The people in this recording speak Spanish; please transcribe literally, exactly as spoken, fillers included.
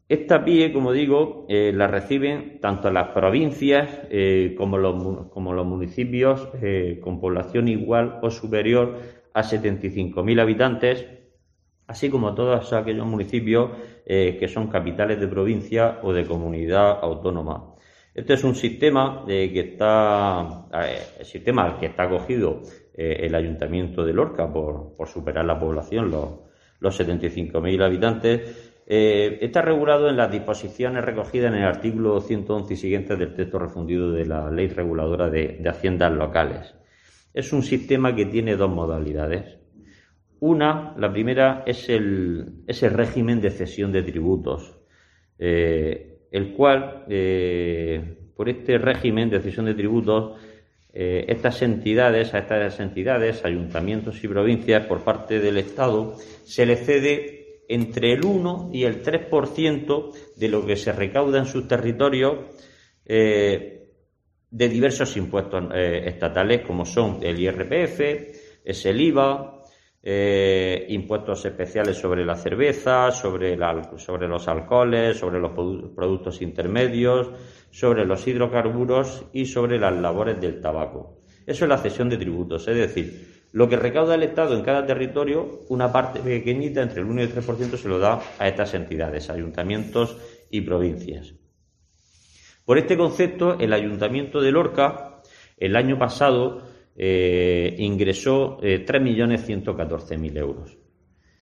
Esta P I E, como digo, eh, la reciben tanto las provincias eh, como, los, como los municipios eh, con población igual o superior a setenta y cinco mil habitantes, así como todos aquellos municipios eh, que son capitales de provincia o de comunidad autónoma. Este es un sistema eh, que está, eh, el sistema al que está acogido eh, el Ayuntamiento de Lorca por, por superar la población, los, los setenta y cinco mil habitantes. Eh, está regulado en las disposiciones recogidas en el artículo ciento once y siguientes del texto refundido de la Ley Reguladora de, de Haciendas Locales. Es un sistema que tiene dos modalidades. Una, la primera, es el, es el régimen de cesión de tributos, eh, el cual, eh, por este régimen de cesión de tributos, eh, estas entidades, a estas entidades, ayuntamientos y provincias, por parte del Estado, se les cede entre el uno y el tres por ciento de lo que se recauda en sus territorios eh, de diversos impuestos eh, estatales, como son el I R P F, es el I V A, eh, impuestos especiales sobre la cerveza, sobre, la, sobre los alcoholes, sobre los productos intermedios, sobre los hidrocarburos y sobre las labores del tabaco. Eso es la cesión de tributos, es decir, lo que recauda el Estado en cada territorio, una parte pequeñita, entre el uno y el tres por ciento, se lo da a estas entidades, ayuntamientos y provincias. Por este concepto, el Ayuntamiento de Lorca, el año pasado, eh, ingresó eh, tres millones ciento catorce mil euros.